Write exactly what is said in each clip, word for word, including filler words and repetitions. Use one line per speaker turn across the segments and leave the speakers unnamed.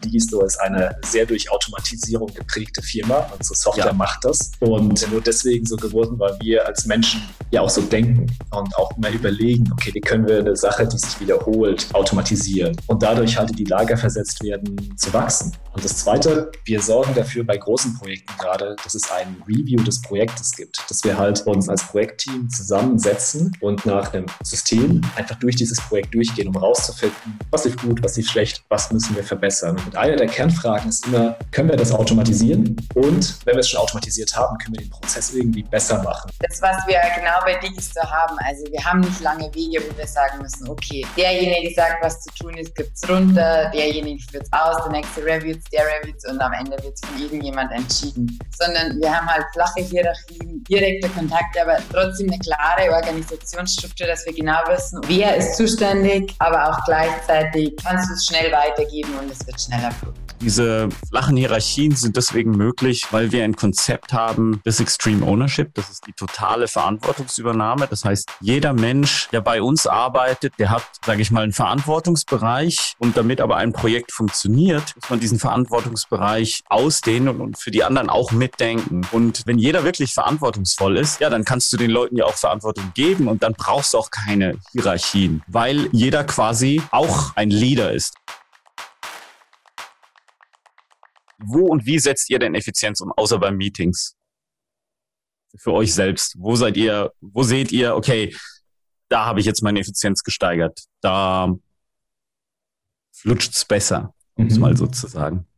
Digistore ist eine sehr durch Automatisierung geprägte Firma. Unsere Software ja. macht das. Und nur deswegen so geworden, weil wir als Menschen ja auch so denken und auch immer überlegen, okay, wie können wir eine Sache, die sich wiederholt, automatisieren und dadurch halt in die Lage versetzt werden, zu wachsen. Und das Zweite, wir sorgen dafür bei großen Projekten gerade, dass es ein Review des Projektes gibt, dass wir halt uns als Projektteam zusammensetzen und nach einem System einfach durch dieses Projekt durchgehen, um rauszufinden, was lief gut, was lief schlecht, was müssen wir verbessern. Und eine der Kernfragen ist immer, können wir das automatisieren? Und wenn wir es schon automatisiert haben, können wir den Prozess irgendwie besser machen.
Das, was wir genau bei Digistore haben, also wir haben nicht lange Wege, wo wir sagen müssen, okay, derjenige sagt, was zu tun ist, gibt es runter, derjenige führt es aus, der nächste reviewt der reviewt und am Ende wird es von irgendjemand entschieden. Sondern wir haben halt flache Hierarchien, direkte Kontakte, aber trotzdem eine klare Organisationsstruktur, dass wir genau wissen, wer ist zuständig, aber auch gleichzeitig kannst du es schnell weitergeben und es wird schneller produziert.
Diese flachen Hierarchien sind deswegen möglich, weil wir ein Konzept haben des Extreme Ownership. Das ist die totale Verantwortungsübernahme. Das heißt, jeder Mensch, der bei uns arbeitet, der hat, sage ich mal, einen Verantwortungsbereich. Und damit aber ein Projekt funktioniert, muss man diesen Verantwortungsbereich ausdehnen und für die anderen auch mitdenken. Und wenn jeder wirklich verantwortungsvoll ist, ja, dann kannst du den Leuten ja auch Verantwortung geben und dann brauchst du auch keine Hierarchien, weil jeder quasi auch ein Leader ist. Wo und wie setzt ihr denn Effizienz um, außer bei Meetings? Für euch selbst. Wo seid ihr, wo seht ihr, okay, da habe ich jetzt meine Effizienz gesteigert. Da flutscht's besser, um es mhm. mal so zu sagen.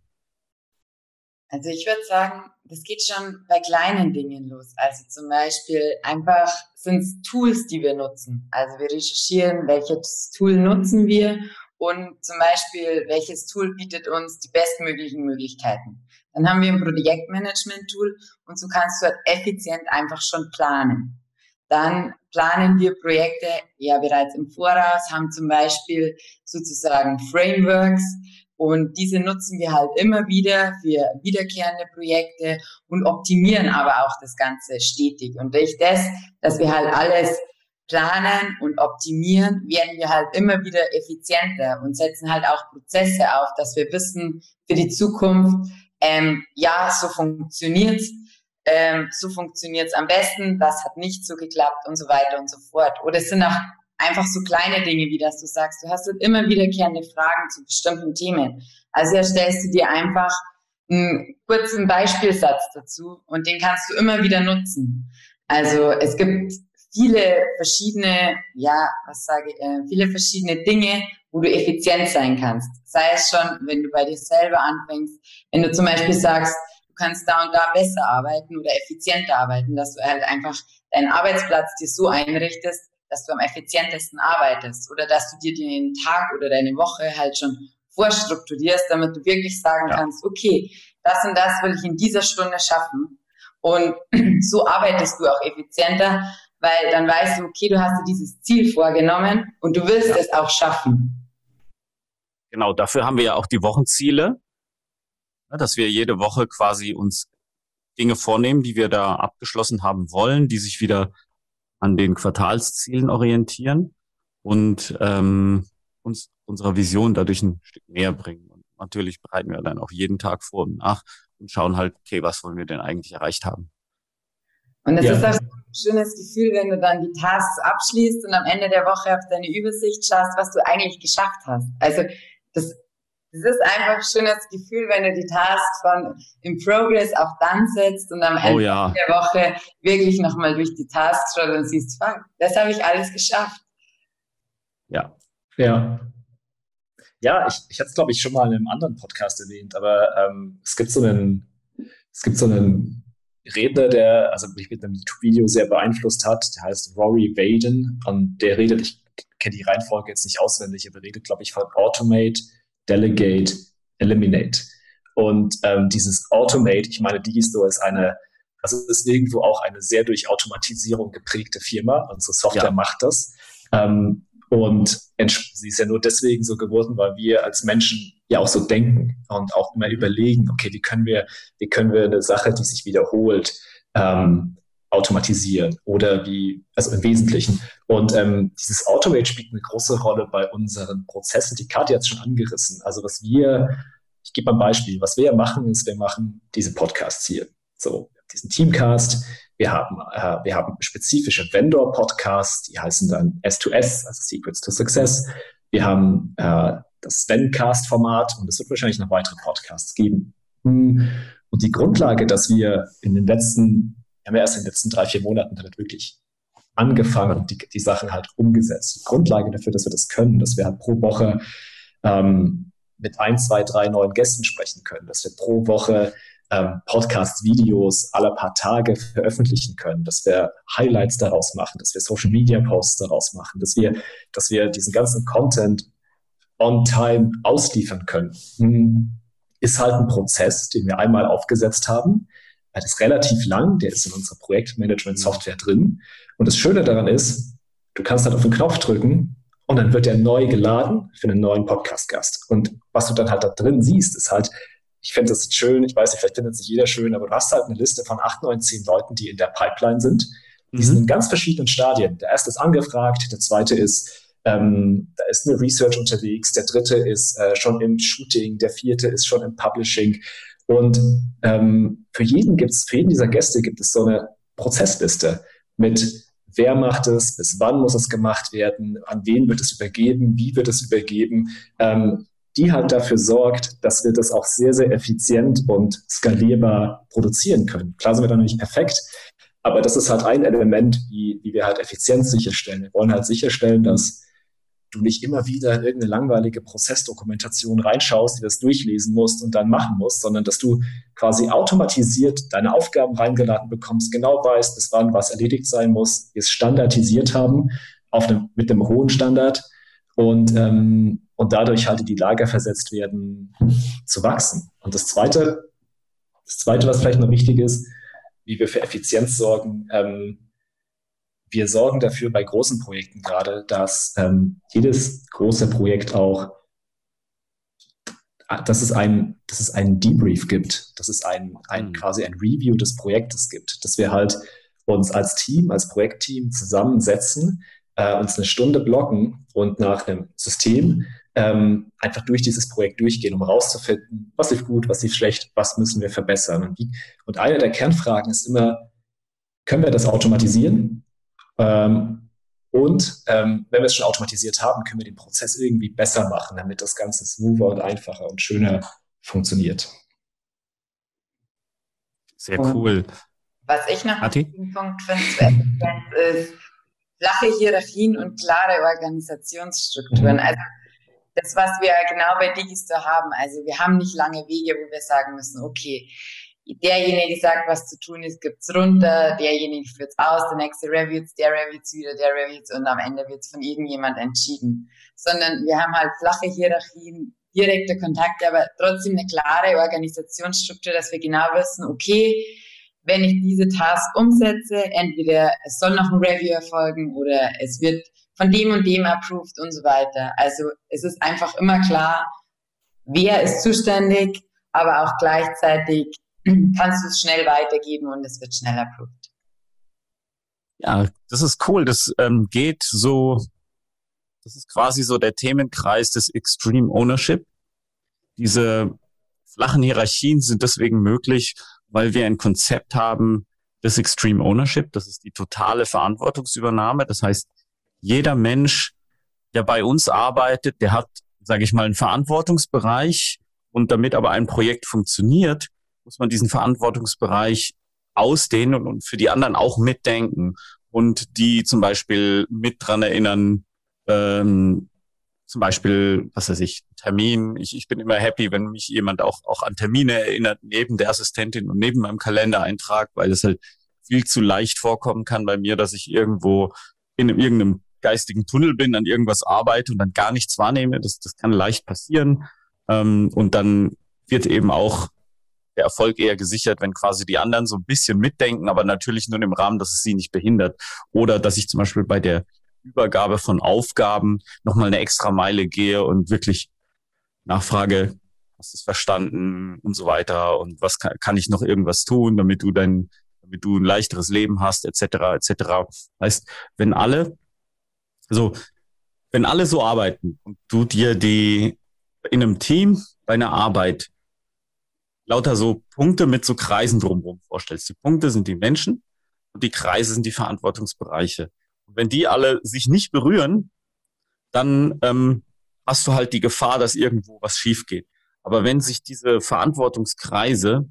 Also ich würde sagen, das geht schon bei kleinen Dingen los. Also zum Beispiel einfach sind es Tools, die wir nutzen. Also wir recherchieren, welches Tool nutzen wir und zum Beispiel, welches Tool bietet uns die bestmöglichen Möglichkeiten. Dann haben wir ein Projektmanagement-Tool und so kannst du halt effizient einfach schon planen. Dann planen wir Projekte ja bereits im Voraus, haben zum Beispiel sozusagen Frameworks und diese nutzen wir halt immer wieder für wiederkehrende Projekte und optimieren aber auch das Ganze stetig. Und durch das, dass wir halt alles planen und optimieren, werden wir halt immer wieder effizienter und setzen halt auch Prozesse auf, dass wir wissen für die Zukunft, ähm, ja, so funktioniert's, ähm, so funktioniert's am besten, das hat nicht so geklappt und so weiter und so fort. Oder es sind auch einfach so kleine Dinge, wie dass du sagst, du hast halt immer wiederkehrende Fragen zu bestimmten Themen. Also erstellst du dir einfach einen kurzen Beispielsatz dazu und den kannst du immer wieder nutzen. Also es gibt viele verschiedene, ja, was sage ich, äh, viele verschiedene Dinge, wo du effizient sein kannst. Sei es schon, wenn du bei dir selber anfängst, wenn du zum Beispiel sagst, du kannst da und da besser arbeiten oder effizienter arbeiten, dass du halt einfach deinen Arbeitsplatz dir so einrichtest, dass du am effizientesten arbeitest oder dass du dir den Tag oder deine Woche halt schon vorstrukturierst, damit du wirklich sagen ja. kannst, okay, das und das will ich in dieser Stunde schaffen und so arbeitest du auch effizienter, weil dann weißt du, okay, du hast dir dieses Ziel vorgenommen und du willst ja. es auch schaffen.
Genau, dafür haben wir ja auch die Wochenziele, dass wir jede Woche quasi uns Dinge vornehmen, die wir da abgeschlossen haben wollen, die sich wieder an den Quartalszielen orientieren und ähm, uns unserer Vision dadurch ein Stück näher bringen. Und natürlich bereiten wir dann auch jeden Tag vor und nach und schauen halt, okay, was wollen wir denn eigentlich erreicht haben.
Und es ja. ist auch so ein schönes Gefühl, wenn du dann die Tasks abschließt und am Ende der Woche auf deine Übersicht schaust, was du eigentlich geschafft hast. Also das, das ist einfach ein schönes Gefühl, wenn du die Tasks von in Progress auf Done setzt und am Ende
oh ja.
der Woche wirklich nochmal durch die Tasks schaust und siehst, fuck, das habe ich alles geschafft.
Ja.
Ja. Ja, ich, ich hatte es, glaube ich, schon mal in einem anderen Podcast erwähnt, aber ähm, es gibt so einen, es gibt so einen Redner, der also mich mit einem YouTube-Video sehr beeinflusst hat, der heißt Rory Vaden und der redet, ich kenne die Reihenfolge jetzt nicht auswendig, aber redet, glaube ich, von Automate, Delegate, Eliminate. Und ähm, dieses Automate, ich meine, Digistore ist eine, also ist irgendwo auch eine sehr durch Automatisierung geprägte Firma. Unsere Software ja. macht das. Ähm, und sie ist ja nur deswegen so geworden, weil wir als Menschen ja auch so denken und auch immer überlegen, okay, wie können wir, wie können wir eine Sache, die sich wiederholt, ähm, automatisieren oder wie, also im Wesentlichen. Und ähm, dieses Automate spielt eine große Rolle bei unseren Prozessen. Die Katja hat es schon angerissen. Also was wir ich gebe mal ein Beispiel. Was wir ja machen, ist, wir machen diese Podcasts hier. So, diesen Teamcast. Wir haben, äh, wir haben spezifische Vendor-Podcasts, die heißen dann S zwei S, also Secrets to Success. Wir haben äh, das Svencast-Format und es wird wahrscheinlich noch weitere Podcasts geben. Und die Grundlage, dass wir in den letzten, wir haben ja erst in den letzten drei, vier Monaten damit wirklich angefangen und die, die Sachen halt umgesetzt. Die Grundlage dafür, dass wir das können, dass wir halt pro Woche ähm, mit ein, zwei, drei neuen Gästen sprechen können, dass wir pro Woche ähm, Podcast-Videos alle paar Tage veröffentlichen können, dass wir Highlights daraus machen, dass wir Social-Media-Posts daraus machen, dass wir, dass wir diesen ganzen Content on time ausliefern können, ist halt ein Prozess, den wir einmal aufgesetzt haben. Der ist relativ lang, der ist in unserer Projektmanagement-Software drin. Und das Schöne daran ist, du kannst halt auf den Knopf drücken und dann wird der neu geladen für einen neuen Podcast-Gast. Und was du dann halt da drin siehst, ist halt, ich finde das schön, ich weiß nicht, vielleicht findet es nicht jeder schön, aber du hast halt eine Liste von acht, neun, zehn Leuten, die in der Pipeline sind. Die mhm. sind in ganz verschiedenen Stadien. Der erste ist angefragt, der zweite ist, ähm, da ist eine Research unterwegs, der dritte ist äh, schon im Shooting, der vierte ist schon im Publishing. Und ähm, für jeden gibt's, für jeden dieser Gäste gibt es so eine Prozessliste mit wer macht es, bis wann muss es gemacht werden, an wen wird es übergeben, wie wird es übergeben, ähm, die halt dafür sorgt, dass wir das auch sehr, sehr effizient und skalierbar produzieren können. Klar sind wir da noch nicht perfekt, aber das ist halt ein Element, wie, wie wir halt Effizienz sicherstellen. Wir wollen halt sicherstellen, dass du nicht immer wieder in irgendeine langweilige Prozessdokumentation reinschaust, die das durchlesen musst und dann machen musst, sondern dass du quasi automatisiert deine Aufgaben reingeladen bekommst, genau weißt, bis wann was erledigt sein muss, wir es standardisiert haben, auf einem, mit einem hohen Standard und, ähm, und dadurch halt in die Lage versetzt werden, zu wachsen. Und das Zweite, das Zweite, was vielleicht noch wichtig ist, wie wir für Effizienz sorgen, ähm, wir sorgen dafür bei großen Projekten gerade, dass ähm, jedes große Projekt auch, dass es ein, dass es einen Debrief gibt, dass es ein, ein quasi ein Review des Projektes gibt, dass wir halt uns als Team, als Projektteam zusammensetzen, äh, uns eine Stunde blocken und nach einem System ähm, einfach durch dieses Projekt durchgehen, um rauszufinden, was lief gut, was lief schlecht, was müssen wir verbessern. Und, wie, und eine der Kernfragen ist immer, können wir das automatisieren? Ähm, und ähm, wenn wir es schon automatisiert haben, können wir den Prozess irgendwie besser machen, damit das Ganze smoother und einfacher und schöner funktioniert.
Sehr cool.
Was ich noch einen Punkt finde, ist flache Hierarchien und klare Organisationsstrukturen. Mhm. Also das, was wir genau bei Digistore haben, also wir haben nicht lange Wege, wo wir sagen müssen, okay, derjenige sagt, was zu tun ist, gibt's runter, derjenige führt's aus, der nächste reviewt's, der reviewt's wieder, der reviewt's und am Ende wird's von irgendjemand entschieden. Sondern wir haben halt flache Hierarchien, direkte Kontakte, aber trotzdem eine klare Organisationsstruktur, dass wir genau wissen, okay, wenn ich diese Task umsetze, entweder es soll noch ein Review erfolgen oder es wird von dem und dem approved und so weiter. Also es ist einfach immer klar, wer ist zuständig, aber auch gleichzeitig kannst du es schnell weitergeben und es wird schnell approved.
Ja, das ist cool. Das ähm, geht so, das ist quasi so der Themenkreis des Extreme Ownership. Diese flachen Hierarchien sind deswegen möglich, weil wir ein Konzept haben des Extreme Ownership. Das ist die totale Verantwortungsübernahme. Das heißt, jeder Mensch, der bei uns arbeitet, der hat, sage ich mal, einen Verantwortungsbereich und damit aber ein Projekt funktioniert, muss man diesen Verantwortungsbereich ausdehnen und, und für die anderen auch mitdenken und die zum Beispiel mit dran erinnern, ähm, zum Beispiel, was weiß ich, Termin. Ich, ich bin immer happy, wenn mich jemand auch, auch an Termine erinnert, neben der Assistentin und neben meinem Kalendereintrag, weil es halt viel zu leicht vorkommen kann bei mir, dass ich irgendwo in einem, irgendeinem geistigen Tunnel bin, an irgendwas arbeite und dann gar nichts wahrnehme. Das, das kann leicht passieren. Ähm, und dann wird eben auch der Erfolg eher gesichert, wenn quasi die anderen so ein bisschen mitdenken, aber natürlich nur im Rahmen, dass es sie nicht behindert. Oder dass ich zum Beispiel bei der Übergabe von Aufgaben nochmal eine extra Meile gehe und wirklich nachfrage, hast du es verstanden und so weiter und was kann, kann ich noch irgendwas tun, damit du dein, damit du ein leichteres Leben hast, et cetera, et cetera. Heißt, wenn alle, also wenn alle so arbeiten und du dir die in einem Team bei einer Arbeit lauter so Punkte mit so Kreisen drumherum vorstellst. Die Punkte sind die Menschen und die Kreise sind die Verantwortungsbereiche. Und wenn die alle sich nicht berühren, dann ähm, hast du halt die Gefahr, dass irgendwo was schief geht. Aber wenn sich diese Verantwortungskreise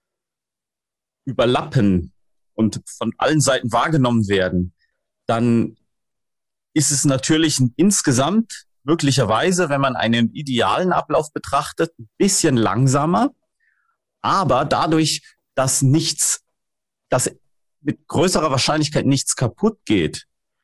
überlappen und von allen Seiten wahrgenommen werden, dann ist es natürlich insgesamt möglicherweise, wenn man einen idealen Ablauf betrachtet, ein bisschen langsamer, aber dadurch, dass nichts, dass mit größerer Wahrscheinlichkeit nichts kaputt geht,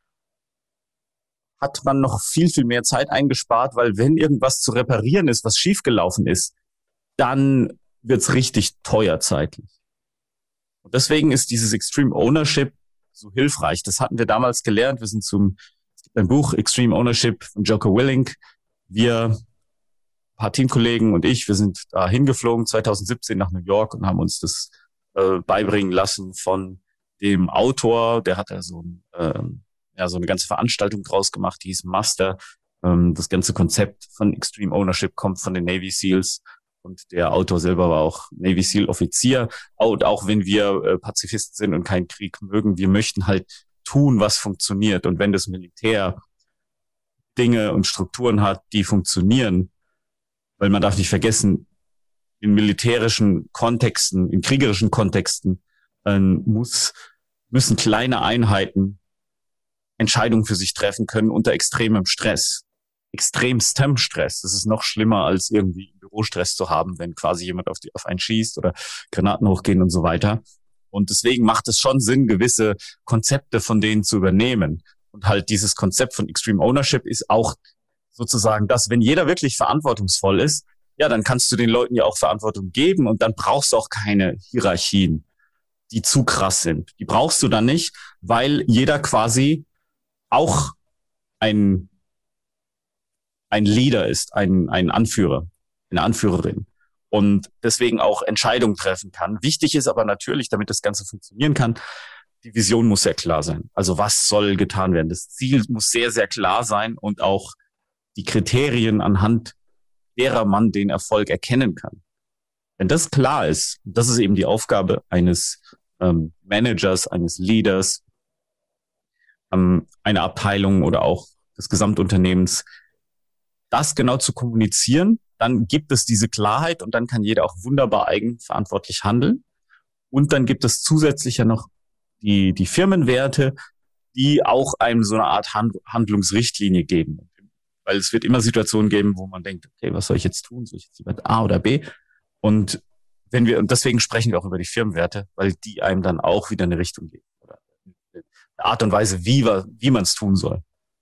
hat man noch viel, viel mehr Zeit eingespart, weil wenn irgendwas zu reparieren ist, was schiefgelaufen ist, dann wird's richtig teuer zeitlich. Und deswegen ist dieses Extreme Ownership so hilfreich. Das hatten wir damals gelernt. Wir sind zum es gibt ein Buch Extreme Ownership von Jocko Willink. Wir, ein paar Teamkollegen und ich, wir sind da hingeflogen zwanzig siebzehn nach New York und haben uns das äh, beibringen lassen von dem Autor. Der hat da so ein ähm, ja, so eine ganze Veranstaltung draus gemacht, die hieß Master. Ähm, das ganze Konzept von Extreme Ownership kommt von den Navy Seals und der Autor selber war auch Navy Seal Offizier. Und auch wenn wir äh, Pazifisten sind und keinen Krieg mögen, wir möchten halt tun, was funktioniert. Und wenn das Militär Dinge und Strukturen hat, die funktionieren, weil man darf nicht vergessen, in militärischen Kontexten, in kriegerischen Kontexten äh, muss, müssen kleine Einheiten Entscheidungen für sich treffen können unter extremem Stress. Extremstem Stress. Das ist noch schlimmer, als irgendwie Bürostress zu haben, wenn quasi jemand auf, die, auf einen schießt oder Granaten hochgehen und so weiter. Und deswegen macht es schon Sinn, gewisse Konzepte von denen zu übernehmen. Und halt dieses Konzept von Extreme Ownership ist auch sozusagen das, wenn jeder wirklich verantwortungsvoll ist, ja, dann kannst du den Leuten ja auch Verantwortung geben und dann brauchst du auch keine Hierarchien, die zu krass sind. Die brauchst du dann nicht, weil jeder quasi auch ein, ein Leader ist, ein, ein Anführer, eine Anführerin und deswegen auch Entscheidungen treffen kann. Wichtig ist aber natürlich, damit das Ganze funktionieren kann, die Vision muss sehr klar sein. Also was soll getan werden? Das Ziel muss sehr, sehr klar sein und auch die Kriterien, anhand derer man den Erfolg erkennen kann. Wenn das klar ist, das ist eben die Aufgabe eines ähm, Managers, eines Leaders, eine Abteilung oder auch des Gesamtunternehmens, das genau zu kommunizieren, dann gibt es diese Klarheit und dann kann jeder auch wunderbar eigenverantwortlich handeln. Und dann gibt es zusätzlich ja noch die, die Firmenwerte, die auch einem so eine Art Hand, Handlungsrichtlinie geben. Weil es wird immer Situationen geben, wo man denkt, okay, was soll ich jetzt tun? Soll ich jetzt lieber A oder B? Und wenn wir, und deswegen sprechen wir auch über die Firmenwerte, weil die einem dann auch wieder eine Richtung geben. Art und Weise, wie, wie man es tun soll.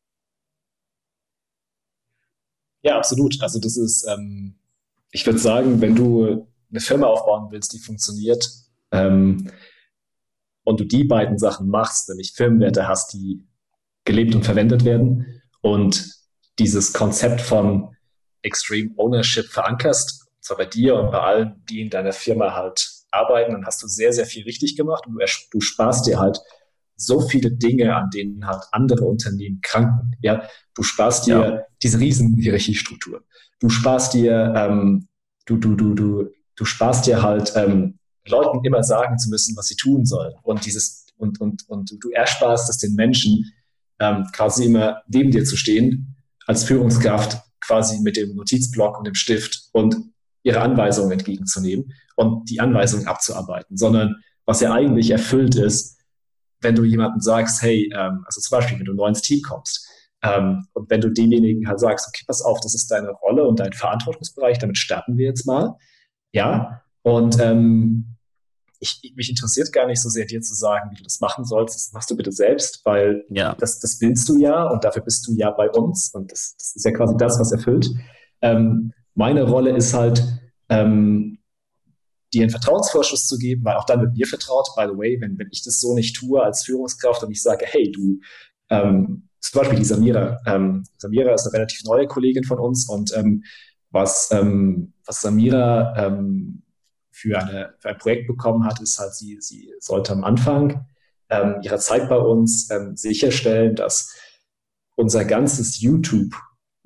Ja, absolut. Also das ist, ähm, ich würde sagen, wenn du eine Firma aufbauen willst, die funktioniert, ähm, und du die beiden Sachen machst, nämlich Firmenwerte hast, die gelebt und verwendet werden und dieses Konzept von Extreme Ownership verankerst, und zwar bei dir und bei allen, die in deiner Firma halt arbeiten, dann hast du sehr, sehr viel richtig gemacht und du, du sparst dir halt so viele Dinge, an denen halt andere Unternehmen kranken. Ja, du sparst dir ja. diese riesen Hierarchiestruktur. Du sparst dir, ähm, du, du, du, du, du sparst dir halt ähm, Leuten immer sagen zu müssen, was sie tun sollen. Und dieses und und und du ersparst es den Menschen, ähm, quasi immer neben dir zu stehen als Führungskraft, quasi mit dem Notizblock und dem Stift und ihre Anweisungen entgegenzunehmen und die Anweisungen abzuarbeiten, sondern was ja eigentlich erfüllt ist, wenn du jemandem sagst, hey, ähm, also zum Beispiel, wenn du neu ins Team kommst, ähm, und wenn du demjenigen halt sagst, okay, pass auf, das ist deine Rolle und dein Verantwortungsbereich, damit starten wir jetzt mal, ja, und ähm, ich, mich interessiert gar nicht so sehr, dir zu sagen, wie du das machen sollst, das machst du bitte selbst, weil
ja.
das, das willst du ja und dafür bist du ja bei uns und das, das ist ja quasi das, was erfüllt. Ähm, meine Rolle ist halt, ähm, dir einen Vertrauensvorschuss zu geben, weil auch dann wird mir vertraut, by the way, wenn, wenn ich das so nicht tue als Führungskraft und ich sage, hey, du, ähm, zum Beispiel die Samira, ähm, Samira ist eine relativ neue Kollegin von uns und ähm, was, ähm, was Samira ähm, für, eine, für ein Projekt bekommen hat, ist halt, sie, sie sollte am Anfang ähm, ihrer Zeit bei uns ähm, sicherstellen, dass unser ganzes YouTube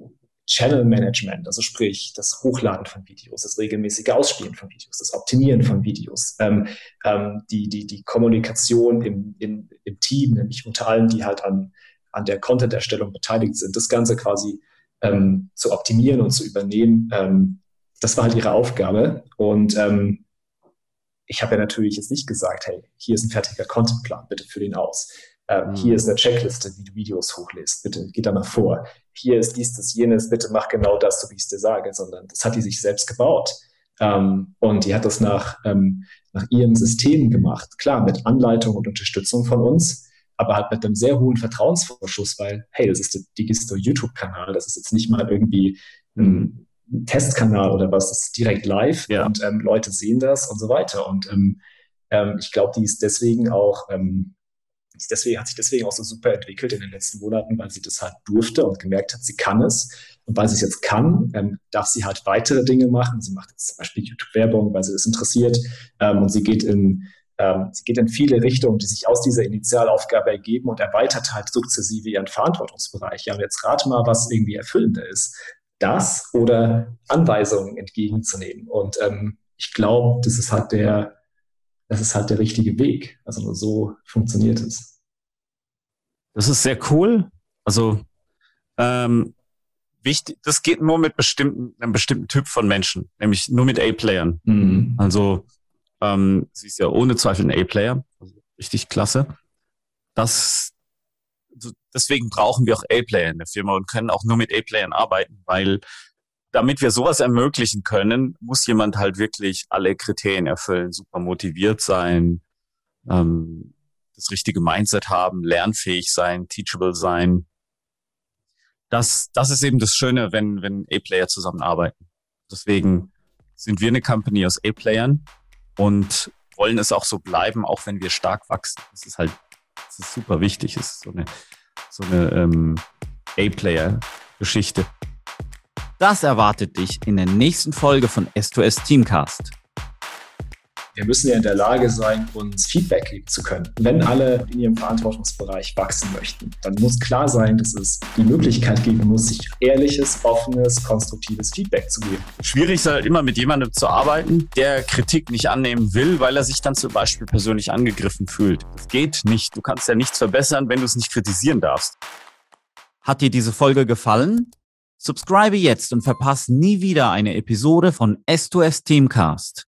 Channel Management, also sprich das Hochladen von Videos, das regelmäßige Ausspielen von Videos, das Optimieren von Videos, ähm, ähm, die, die, die Kommunikation im, im, im Team, nämlich unter allen, die halt an, an der Content-Erstellung beteiligt sind, das Ganze quasi ähm, zu optimieren und zu übernehmen, ähm, das war halt ihre Aufgabe. Und ähm, ich habe ja natürlich jetzt nicht gesagt, hey, hier ist ein fertiger Contentplan, bitte füll den aus. Ähm, mhm. Hier ist eine Checkliste, wie du Videos hochlädst, bitte geh da mal vor. Hier ist dies, das, jenes, bitte mach genau das, so wie ich es dir sage, sondern das hat die sich selbst gebaut. Ähm, und die hat das nach, ähm, nach ihrem System gemacht. Klar, mit Anleitung und Unterstützung von uns, aber halt mit einem sehr hohen Vertrauensvorschuss, weil, hey, das ist der Digisto-YouTube-Kanal, das ist jetzt nicht mal irgendwie ein Testkanal oder was, das ist direkt live ja. und ähm, Leute sehen das und so weiter. Und ähm, ähm, ich glaube, die ist deswegen auch, ähm, deswegen hat sich deswegen auch so super entwickelt in den letzten Monaten, weil sie das halt durfte und gemerkt hat, sie kann es. Und weil sie es jetzt kann, ähm, darf sie halt weitere Dinge machen. Sie macht jetzt zum Beispiel YouTube-Werbung, weil sie das interessiert. Ähm, und sie geht in ähm, sie geht in viele Richtungen, die sich aus dieser Initialaufgabe ergeben und erweitert halt sukzessive ihren Verantwortungsbereich. Ja, und jetzt rate mal, was irgendwie erfüllender ist. Das oder Anweisungen entgegenzunehmen. Und ähm, ich glaube, das ist halt der Das ist halt der richtige Weg. Also nur so funktioniert es.
Das ist sehr cool. Also ähm, wichtig, das geht nur mit bestimmten, einem bestimmten Typ von Menschen, nämlich nur mit A-Playern. Mhm. Also ähm, sie ist ja ohne Zweifel ein A-Player, also richtig klasse. Das, deswegen brauchen wir auch A-Player in der Firma und können auch nur mit A-Playern arbeiten, weil damit wir sowas ermöglichen können, muss jemand halt wirklich alle Kriterien erfüllen, super motiviert sein, ähm, das richtige Mindset haben, lernfähig sein, teachable sein. Das, das ist eben das Schöne, wenn, wenn A-Player zusammenarbeiten. Deswegen sind wir eine Company aus A-Playern und wollen es auch so bleiben, auch wenn wir stark wachsen. Das ist halt, das ist super wichtig. Das ist so eine, so eine ähm, A-Player-Geschichte. Das erwartet dich in der nächsten Folge von S zwei S Teamcast.
Wir müssen ja in der Lage sein, uns Feedback geben zu können. Wenn alle in ihrem Verantwortungsbereich wachsen möchten, dann muss klar sein, dass es die Möglichkeit geben muss, sich ehrliches, offenes, konstruktives Feedback zu geben.
Schwierig ist halt immer, mit jemandem zu arbeiten, der Kritik nicht annehmen will, weil er sich dann zum Beispiel persönlich angegriffen fühlt. Das geht nicht. Du kannst ja nichts verbessern, wenn du es nicht kritisieren darfst. Hat dir diese Folge gefallen? Subscribe jetzt und verpasse nie wieder eine Episode von S zwei S Teamcast.